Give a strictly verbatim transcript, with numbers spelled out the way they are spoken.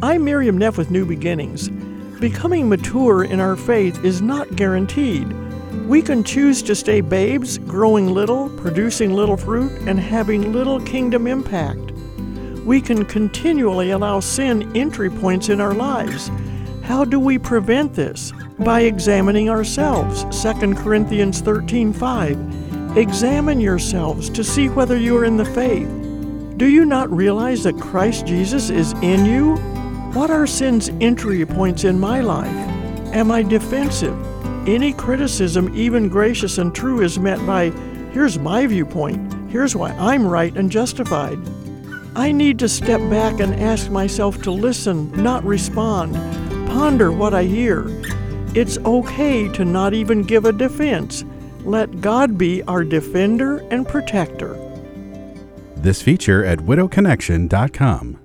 I'm Miriam Neff with New Beginnings. Becoming mature in our faith is not guaranteed. We can choose to stay babes, growing little, producing little fruit, and having little kingdom impact. We can continually allow sin entry points in our lives. How do we prevent this? By examining ourselves. Second Corinthians thirteen five. Examine yourselves to see whether you are in the faith. Do you not realize that Christ Jesus is in you? What are sin's entry points in my life? Am I defensive? Any criticism, even gracious and true, is met by, here's my viewpoint, here's why I'm right and justified. I need to step back and ask myself to listen, not respond, ponder what I hear. It's okay to not even give a defense. Let God be our defender and protector. This feature at widow connection dot com.